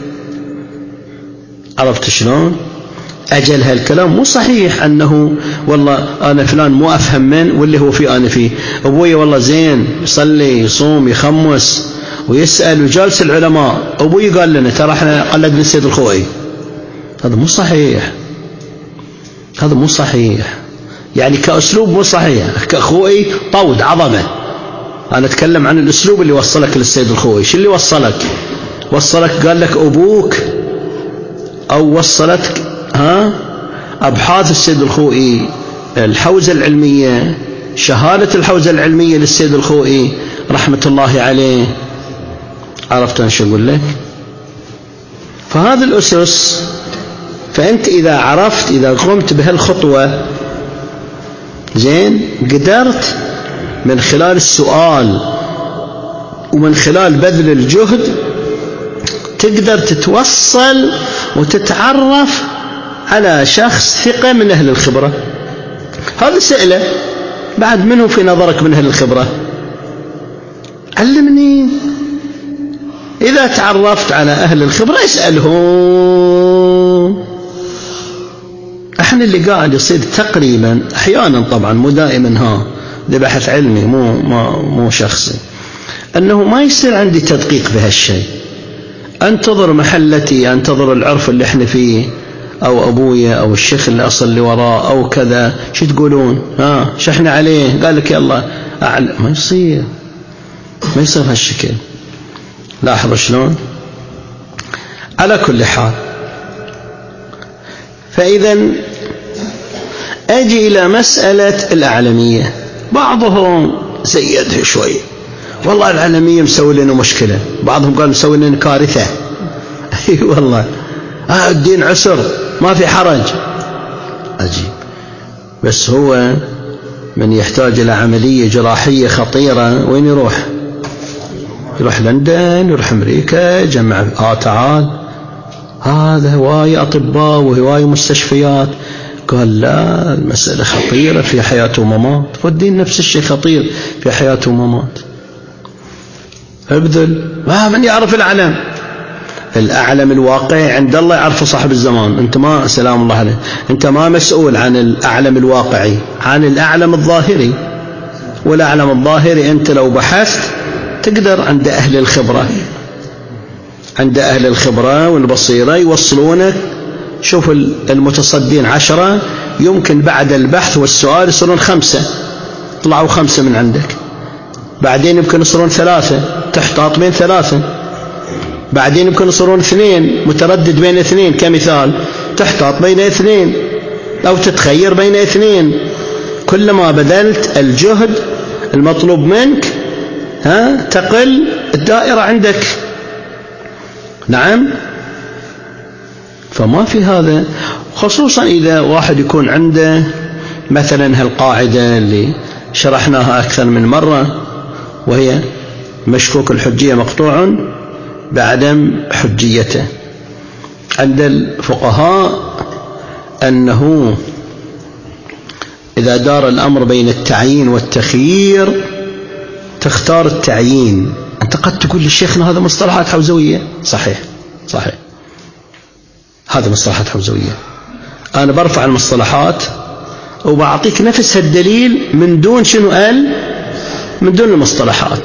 عرفت شلون؟ أجل هالكلام مو صحيح أنه والله أنا فلان مو أفهم من واللي هو فيه أنا فيه. أبوي والله زين يصلي يصوم يخمس ويسأل وجالس العلماء، أبوي قال لنا ترى احنا قلدنا السيد الخوئي. هذا مو صحيح، هذا مو صحيح، يعني كأسلوب مو صحيح. كأخوئي طود عظمة، أنا أتكلم عن الأسلوب اللي وصلك للسيد الخوئي. شو اللي وصلك قال لك أبوك، أو وصلتك أبحاث السيد الخوئي، الحوزة العلمية، شهادة الحوزة العلمية للسيد الخوئي رحمة الله عليه. عرفت أنا شو أقول لك؟ فهذه الأسس. فأنت إذا عرفت، إذا قمت بهالخطوة زين، قدرت من خلال السؤال ومن خلال بذل الجهد تقدر تتوصل وتتعرف على شخص ثقة من أهل الخبرة. هذا سئلة بعد، منه في نظرك من أهل الخبرة؟ علمني. إذا تعرفت على أهل الخبرة اسألهم. احنا اللي قاعد يصير تقريبا أحيانا، طبعا مو دائما، ده بحث علمي مو شخصي، أنه ما يصير عندي تدقيق بهالشيء. أنتظر محلتي، أنتظر العرف اللي احنا فيه، أو أبويا أو الشيخ اللي أصلي وراه أو كذا، شو تقولون؟ شحنا عليه، قال لك يلا أعلم. ما يصير هالشكل. لاحظوا شلون؟ على كل حال، فإذا أجي إلى مسألة الأعلمية. بعضهم زيدها شوي، والله العلمية مسوي لنا مشكلة، بعضهم قال مسوي لنا كارثة. أي والله، الدين عسر ما في حرج. عجيب. بس هو من يحتاج إلى عملية جراحية خطيرة وين يروح؟ يروح لندن، يروح أمريكا، يجمع تعال، هذا هواي أطباء وهواي مستشفيات. قال لا، المسألة خطيرة في حياة وممات، والدين نفس الشيء خطير في حياة وممات. ابذل. من يعرف الأعلم؟ الأعلم الواقعي عند الله يعرف صاحب الزمان. أنت ما، سلام الله عليه، أنت ما مسؤول عن الأعلم الواقعي، عن الأعلم الظاهري. والأعلم الظاهري أنت لو بحثت تقدر عند أهل الخبرة، عند أهل الخبرة والبصيرة يوصلونك. شوف المتصدين 10 يمكن بعد البحث والسؤال يصيرون 5، طلعوا 5 من عندك. بعدين يمكن يصيرون 3 تحتاط بين 3، بعدين يمكن يصيرون 2 متردد بين 2 كمثال، تحتاط بين 2 أو تتخير بين 2. كلما بذلت الجهد المطلوب منك تقل الدائرة عندك. نعم. فما في هذا، خصوصا إذا واحد يكون عنده مثلا هالقاعدة اللي شرحناها أكثر من مرة، وهي مشكوك الحجية مقطوع بعدم حجيته. عند الفقهاء أنه إذا دار الأمر بين التعيين والتخيير تختار التعيين. أنت قد تقول للشيخنا هذا مصطلحات حوزوية، صحيح صحيح، هذا مصطلحات حوزوية. أنا برفع المصطلحات وبعطيك نفس الدليل من دون شنو قال، من دون المصطلحات.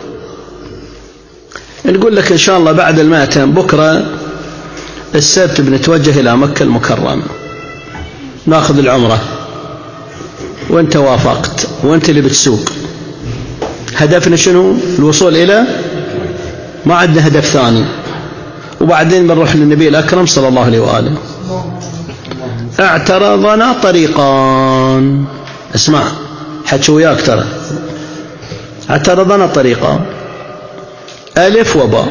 نقول لك إن شاء الله بعد المأتم بكرة السبت بنتوجه إلى مكة المكرمة، ناخذ العمرة، وانت وافقت وانت اللي بتسوق. هدفنا شنو؟ الوصول إلى، ما عندنا هدف ثاني. وبعدين بنروح للنبي الأكرم صلى الله عليه وآله. اعترضنا طريقان، اسمع حكي وياك ترى، اعترضنا طريقان، ألف وباء.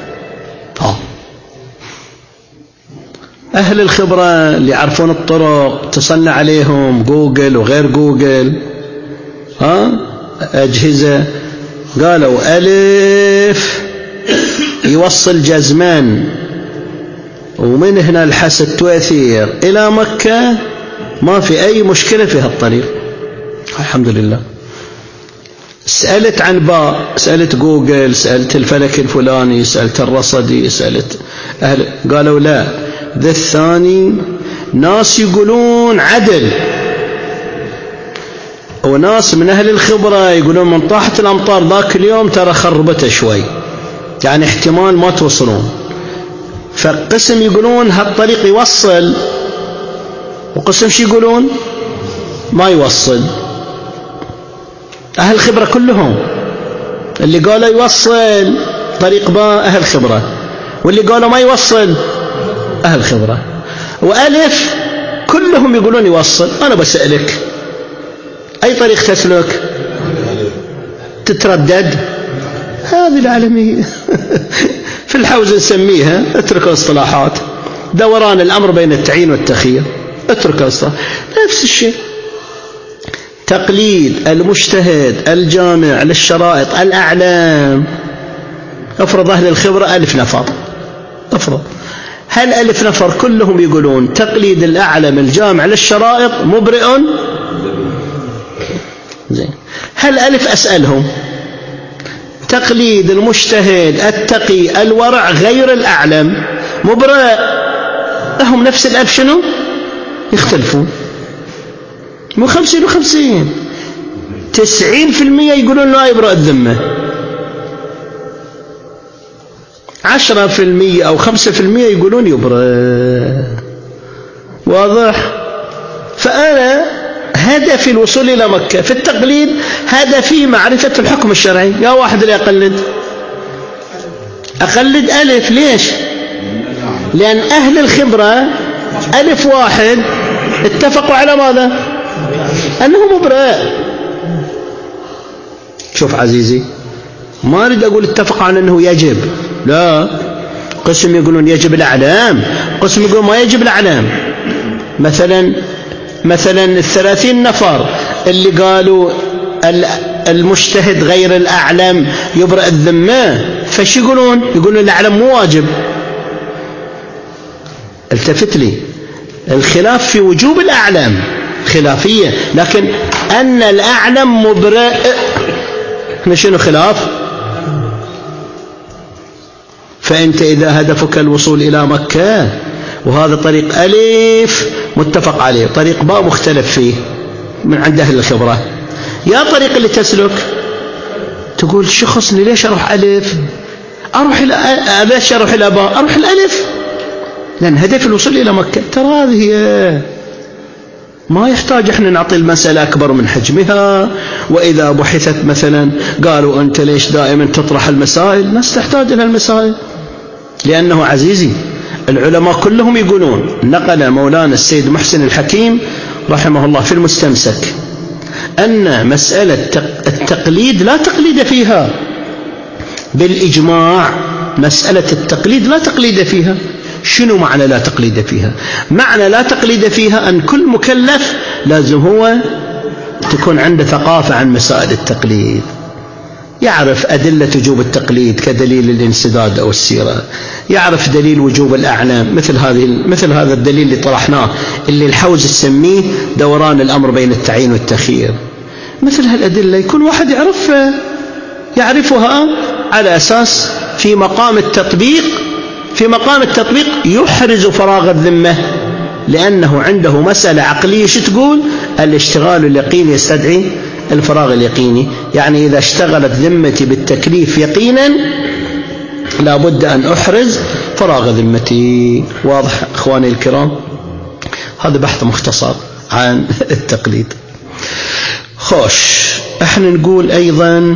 أهل الخبرة اللي يعرفون الطرق تصنع عليهم جوجل وغير جوجل أجهزة، قالوا ألف يوصل جزمان ومن هنا الحس التويثير إلى مكة، ما في أي مشكلة في هالطريق الحمد لله. سألت عن باء، سألت جوجل، سألت الفلك الفلاني، سألت الرصدي، سألت أهل، قالوا لا، ذا الثاني ناس يقولون عدل، وناس من أهل الخبرة يقولون من طاحت الأمطار ذاك اليوم ترى خربته شوي، يعني احتمال ما توصلون. فقسم يقولون هالطريق يوصل، وقسم شي يقولون ما يوصل. أهل الخبرة كلهم، اللي قالوا يوصل طريق باء أهل خبرة، واللي قالوا ما يوصل أهل خبرة. وألف كلهم يقولون يوصل. أنا بسألك أي طريق تسلك؟ تتردد؟ هذه العالمية في الحوزة نسميها، اترك الاصطلاحات، دوران الأمر بين التعيين والتخيير، اترك الاصطلاحات. نفس الشيء، تقليد المجتهد الجامع للشرائط الأعلام. افرض أهل الخبرة 1000 نفر، افرض هل 1000 نفر كلهم يقولون تقليد الأعلم الجامع للشرائط مبرئ؟ زين. هل 1000 أسألهم تقليد المجتهد التقي الورع غير الأعلم مبرئ؟ لهم نفس 1000 شنو؟ يختلفون، مو 50 و50. 90% يقولون لا يبرأ الذمة، 10% أو 5% يقولون يبرأ. واضح؟ فأنا هدفي الوصول إلى مكة في التقليد، هدفي معرفة الحكم الشرعي. يا واحد اللي أقلد 1000. ليش؟ لأن أهل الخبرة 1001 اتفقوا على ماذا؟ أنه مبرئ. شوف عزيزي، ما أريد أقول اتفقوا على أنه يجب، لا، قسم يقولون يجب الأعلام، قسم يقولون ما يجب الأعلام. مثلا 30 نفر اللي قالوا المجتهد غير الأعلم يبرأ الذمة، فش يقولون؟ يقولون الأعلم مو واجب. التفت لي، الخلاف في وجوب الأعلم خلافية، لكن أن الأعلم مبرئ هنا شنو خلاف؟ فأنت إذا هدفك الوصول إلى مكة، وهذا طريق ألف متفق عليه، طريق باء مختلف فيه من عند أهل الخبرة، يا طريق اللي تسلك تقول شخصني ليش أروح ألف؟ ليش أروح إلى باء؟ أروح الألف، لأن هدف الوصول إلى مكة. ترى هذه ما يحتاج احنا نعطي المسألة أكبر من حجمها. وإذا بحثت مثلا قالوا أنت ليش دائما تطرح المسائل؟ الناس تحتاج إلى المسائل، لأنه عزيزي العلماء كلهم يقولون، نقل مولانا السيد محسن الحكيم رحمه الله في المستمسك أن مسألة التقليد لا تقليد فيها بالإجماع. مسألة التقليد لا تقليد فيها. شنو معنى لا تقليد فيها؟ معنى لا تقليد فيها أن كل مكلف لازم هو تكون عنده ثقافة عن مسائل التقليد، يعرف أدلة وجوب التقليد كدليل الانسداد أو السيرة، يعرف دليل وجوب الأعلام مثل هذا الدليل اللي طرحناه اللي الحوز تسميه دوران الأمر بين التعيين والتخيير. مثل هالأدلة يكون واحد يعرفها على أساس في مقام التطبيق يحرز فراغ الذمة، لأنه عنده مسألة عقلية شو تقول؟ الاشتغال اليقيني يستدعي الفراغ اليقيني. يعني إذا اشتغلت ذمتي بالتكليف يقينا لابد أن أحرز فراغ ذمتي. واضح أخواني الكرام؟ هذا بحث مختصر عن التقليد. خوش، احنا نقول أيضا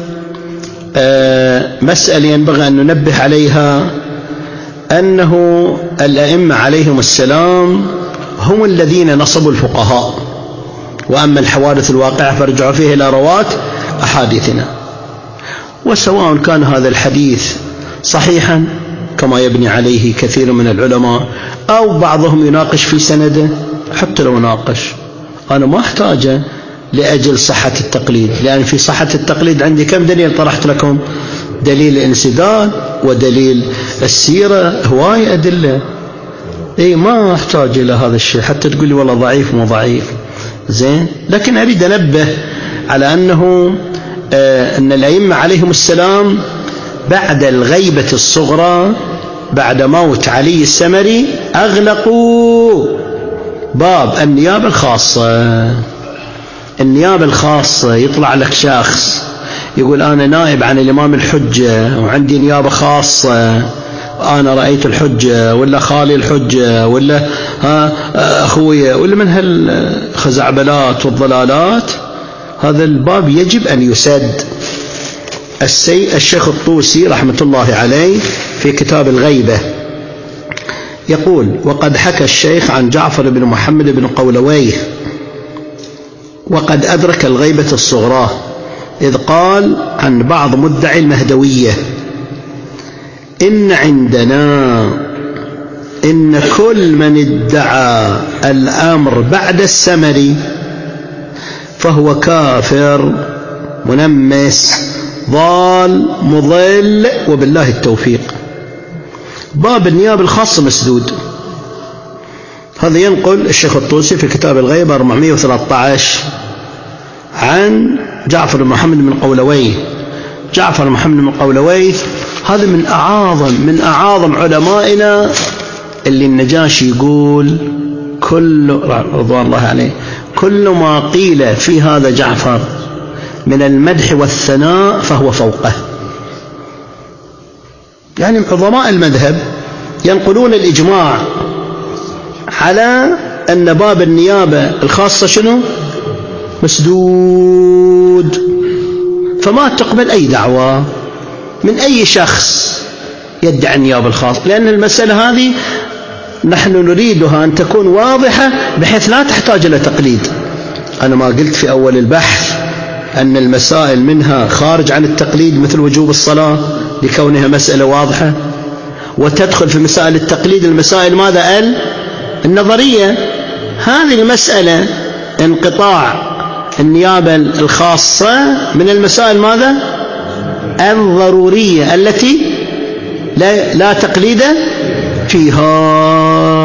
مسألة ينبغي أن ننبه عليها، أنه الأئمة عليهم السلام هم الذين نصبوا الفقهاء، وأما الحوادث الواقعة فارجعوا فيه إلى رواة أحاديثنا. وسواء كان هذا الحديث صحيحا كما يبني عليه كثير من العلماء أو بعضهم يناقش في سنده، حتى لو ناقش أنا ما أحتاجه لأجل صحة التقليد، لأن في صحة التقليد عندي كم دليل طرحت لكم؟ دليل الانسداد ودليل السيرة، هواية أدلة. ما أحتاج إلى هذا الشيء حتى تقول لي والله ضعيف مو ضعيف. زين، لكن أريد أنبه على أنه أن الأئمة عليهم السلام بعد الغيبة الصغرى، بعد موت علي السمري، أغلقوا باب النيابة الخاصة. النيابة الخاصة يطلع لك شخص يقول أنا نائب عن الإمام الحجة وعندي نيابة خاصة، أنا رأيت الحجة ولا خالي الحجة ولا أخويا ولا من هالخزعبلات والضلالات. هذا الباب يجب أن يسد. الشيخ الطوسي رحمة الله عليه في كتاب الغيبة يقول: وقد حكى الشيخ عن جعفر بن محمد بن قولويه وقد أدرك الغيبة الصغرى، إذ قال عن بعض مدعي المهدوية: إن عندنا إن كل من ادعى الأمر بعد السمري فهو كافر منمس ضال مضل وبالله التوفيق. باب النيابة الخاصة مسدود. هذا ينقل الشيخ الطوسي في كتاب الغيبة 413 عن جعفر بن محمد بن قولويه. جعفر بن محمد بن قولويه هذا من أعاظم علمائنا، اللي النجاشي يقول كل رضوان الله عليه كل ما قيل في هذا جعفر من المدح والثناء فهو فوقه. يعني عظماء المذهب ينقلون الإجماع على أن باب النيابة الخاصة شنو؟ مسدود، فما تقبل أي دعوة من أي شخص يدعي النيابة الخاصة، لأن المسألة هذه نحن نريدها أن تكون واضحة بحيث لا تحتاج إلى تقليد. أنا ما قلت في أول البحث أن المسائل منها خارج عن التقليد مثل وجوب الصلاة لكونها مسألة واضحة، وتدخل في مسائل التقليد المسائل ماذا؟ النظرية. هذه المسألة انقطاع النيابة الخاصة من المسائل ماذا؟ الضرورية التي لا تقليد فيها.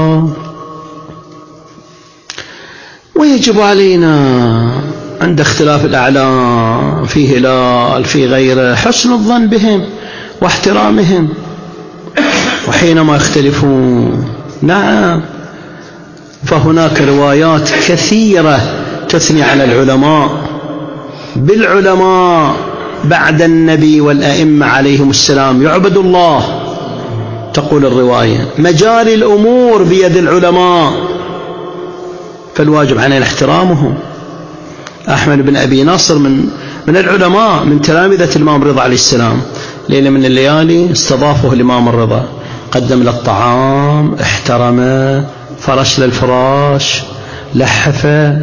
ويجب علينا عند اختلاف الأعلام في هلال في غيره حسن الظن بهم واحترامهم، وحينما يختلفون نعم فهناك روايات كثيرة تثني على العلماء بالعلماء بعد النبي والأئمة عليهم السلام يعبد الله. تقول الرواية مجاري الأمور بيد العلماء، فالواجب علينا احترامهم. أحمد بن أبي نصر من العلماء، من تلامذة الإمام رضا عليه السلام. ليلة من الليالي استضافه الإمام الرضا، قدم له الطعام، احترمه، فرش للفراش، لحفه.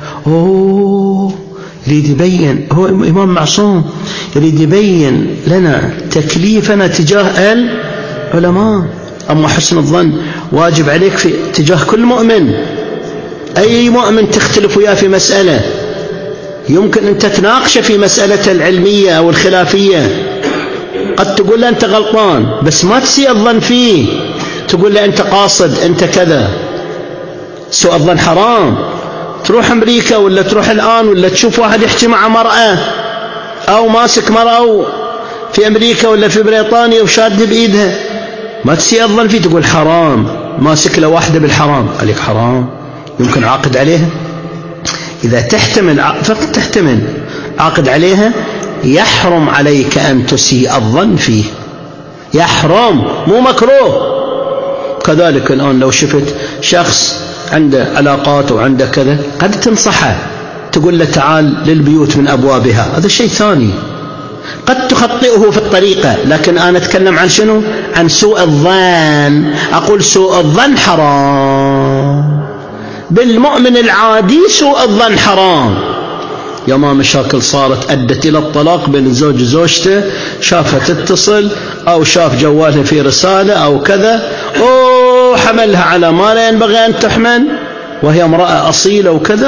يريد يبين، هو إمام معصوم، يريد يبين لنا تكليفنا تجاه العلماء. أما حسن الظن واجب عليك في تجاه كل مؤمن. أي مؤمن تختلف وياه في مسألة، يمكن أن تتناقش في مسألة العلمية أو الخلافية، قد تقول له أنت غلطان بس ما تسيء الظن فيه، تقول له أنت قاصد، أنت كذا. سوء الظن حرام. تروح أمريكا ولا تروح الآن ولا تشوف واحد يحكي مع مرأة أو ماسك مرأة في أمريكا ولا في بريطانيا وشاد بإيدها، ما تسيء الظن فيه، تقول حرام، ماسك له واحدة بالحرام، عليك حرام، يمكن عاقد عليها. إذا تحتمل فقط تحتمل عاقد عليها، يحرم عليك أن تسيء الظن فيه، يحرم، مو مكروه. كذلك الآن لو شفت شخص عنده علاقات وعنده كذا، قد تنصحه، تقول له تعال للبيوت من أبوابها، هذا شيء ثاني. قد تخطئه في الطريقة، لكن أنا أتكلم عن شنو؟ عن سوء الظن. أقول سوء الظن حرام، بالمؤمن العادي سوء الظن حرام. ياما مشاكل صارت أدت إلى الطلاق بين الزوج وزوجته، شافها تتصل أو شاف جوالها في رسالة أو كذا، حملها على ما لا ينبغي أن تحمل، وهي امرأة أصيلة وكذا،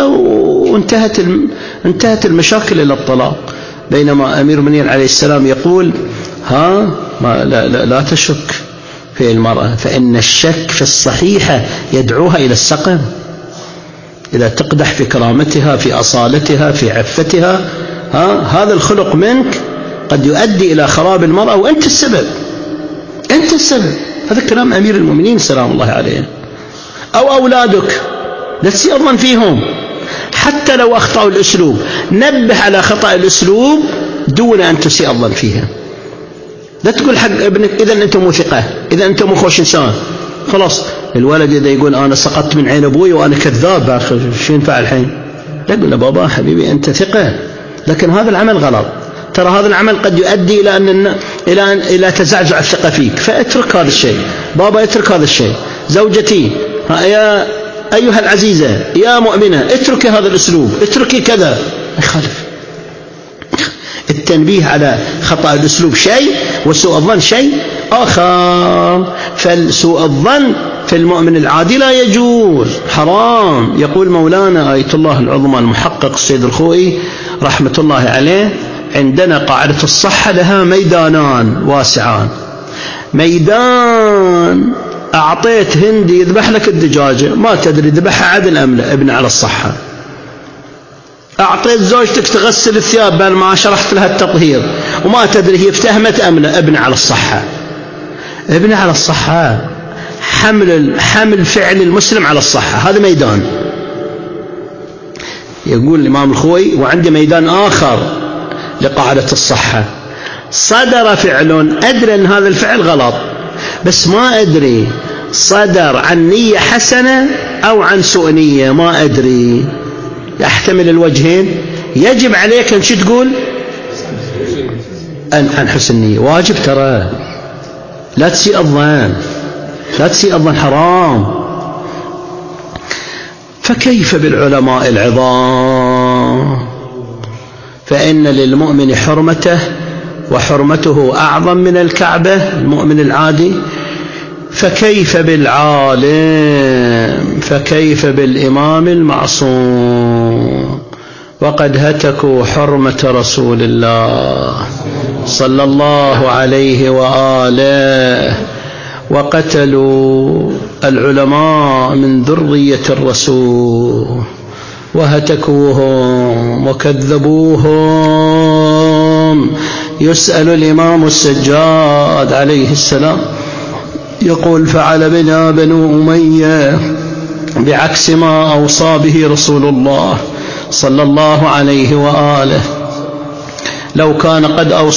وانتهت المشاكل إلى الطلاق. بينما أمير المؤمنين عليه السلام يقول لا تشك في المرأة، فإن الشك في الصحيحة يدعوها إلى السقم. إذا تقدح في كرامتها، في أصالتها، في عفتها، هذا الخلق منك قد يؤدي إلى خراب المرأة، وأنت السبب، أنت السبب. هذا كلام أمير المؤمنين سلام الله عليه. أو أولادك، لا تسيء الظن فيهم حتى لو أخطأوا الأسلوب، نبه على خطأ الأسلوب دون أن تسيء الظن فيها. لا تقول حق ابنك إذا أنت مو ثقة، إذا أنت مو خوش إنسان، خلاص. الولد إذا يقول أنا سقطت من عين أبوي وأنا كذاب، شو ينفع الحين؟ لا، يقول له بابا حبيبي أنت ثقة، لكن هذا العمل غلط، ترى هذا العمل قد يؤدي إلى تزعزع الثقة فيك، فاترك هذا الشيء. بابا اترك هذا الشيء. زوجتي، يا أيها العزيزة يا مؤمنة، اتركي هذا الأسلوب، اتركي كذا، يخالف. التنبيه على خطأ الأسلوب شيء، وسوء الظن شيء آخر. فالسوء الظن في المؤمن العادي لا يجوز، حرام. يقول مولانا آية الله العظمى المحقق السيد الخوئي رحمة الله عليه: عندنا قاعدة الصحة لها ميدانان واسعان. ميدان أعطيت هندي يذبح لك الدجاجة، ما تدري ذبحها عدل أم لا، ابن على الصحة. أعطيت زوجتك تغسل الثياب بل ما شرحت لها التطهير، وما تدري هي افتهمت أم لا، ابن على الصحة. ابن على الصحة، حمل فعل المسلم على الصحة، هذا ميدان. يقول الإمام الخوئي: وعندي ميدان آخر لقاعدة الصحة. صدر فعل أدري أن هذا الفعل غلط، بس ما أدري صدر عن نية حسنة أو عن سوء نية، ما أدري، يحتمل الوجهين. يجب عليك أن شو تقول؟ عن حسن نية، واجب ترى. لا تسيء الظن، لا تسيء الظن، حرام. فكيف بالعلماء العظام؟ فإن للمؤمن حرمته، وحرمته أعظم من الكعبة، المؤمن العادي. فكيف بالعالم؟ فكيف بالإمام المعصوم؟ وقد هتكوا حرمة رسول الله صلى الله عليه وآله، وقتلوا العلماء من ذرية الرسول، وهتكوهم وكذبوهم. يسأل الإمام السجاد عليه السلام يقول: فعل بنا بنو أمية بعكس ما أوصى به رسول الله صلى الله عليه وآله. لو كان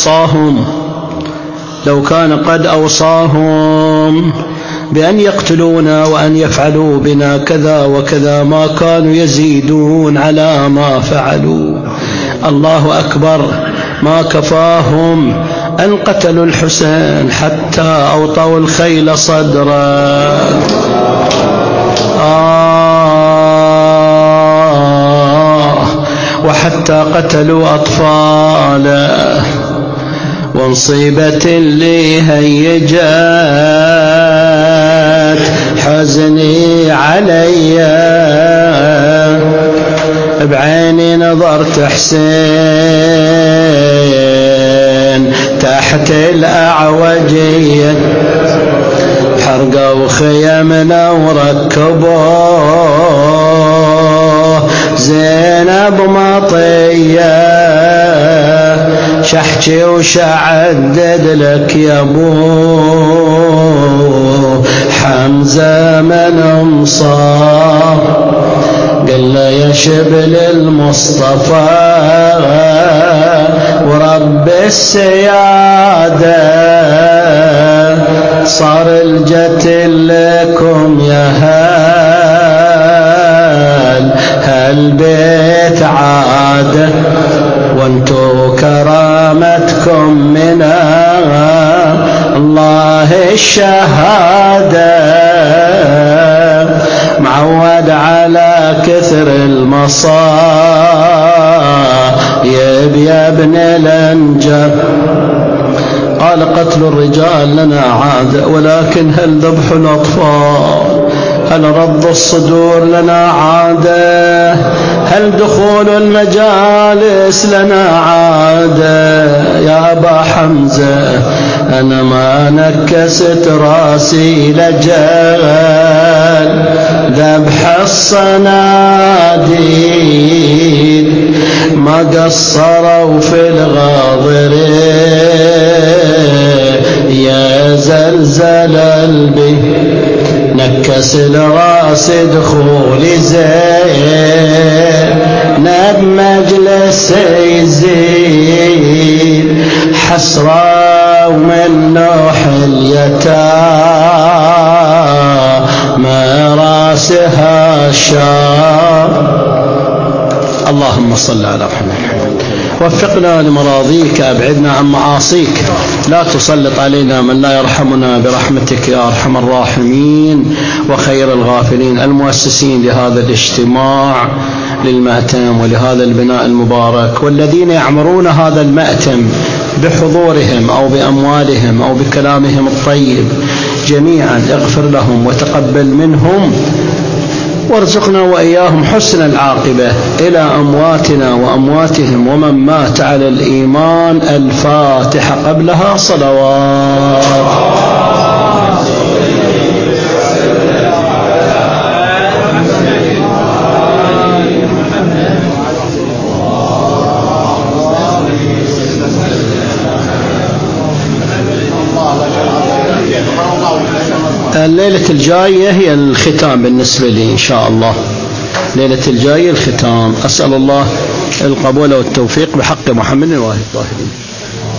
قد أوصاهم بأن يقتلونا وأن يفعلوا بنا كذا وكذا ما كانوا يزيدون على ما فعلوا. الله أكبر، ما كفاهم أن قتلوا الحسين حتى أوطوا الخيل صدره. وحتى قتلوا أطفاله. ومصيبة اللي هيجت حزني علي بعيني نظرت حسين تحت الأعوجية حرقوا خيمنا وركبوه زينب مطية شحكي وشعدد لك يا ابو حمزة من مصاب قال له يا شبل المصطفى ورب السيادة صار الجتل لكم يا هالبيت عادة وانتو كرامتكم من الله الشهادة معود على كثر المصايب يا ابن الأنجب. قال قتل الرجال لنا عادة ولكن هل ذبح الأطفال هل رض الصدور لنا عادة هل دخول المجالس لنا عادة يا أبا حمزة أنا ما نكست راسي لجال ذبح الصناديد ما قصروا في الغاضرين يا زلزل البي نكس الراس دخول زينب مجلس يزيد حسرة ومن نوح اليتامى راسها الشام. اللهم صل على محمد. وفقنا لمراضيك أبعدنا عن معاصيك لا تسلط علينا من لا يرحمنا برحمتك يا أرحم الراحمين وخير الغافلين. المؤسسين لهذا الاجتماع للمأتم ولهذا البناء المبارك والذين يعمرون هذا المأتم بحضورهم أو بأموالهم أو بكلامهم الطيب جميعا اغفر لهم وتقبل منهم وارزقنا وإياهم حسن العاقبة إلى أمواتنا وأمواتهم ومن مات على الإيمان. الفاتحة قبلها صلوات. الليلة الجاية هي الختام بالنسبة لي إن شاء الله. ليلة الجاية الختام. أسأل الله القبول والتوفيق بحق محمد وآله الطاهرين.